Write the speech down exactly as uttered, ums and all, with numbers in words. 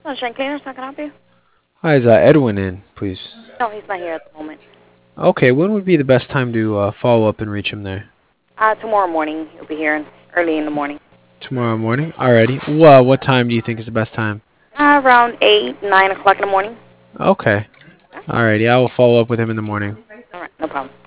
Sunshine Cleaners, how can I help you? Hi, is uh, Edwin in, please? No, he's not here at the moment. Okay, when would be the best time to uh, follow up and reach him there? Uh, tomorrow morning, he'll be here early in the morning. Tomorrow morning? Alrighty. Well, what time do you think is the best time? Uh, around eight, nine o'clock in the morning. Okay. Alrighty, I will follow up with him in the morning. All right, no problem.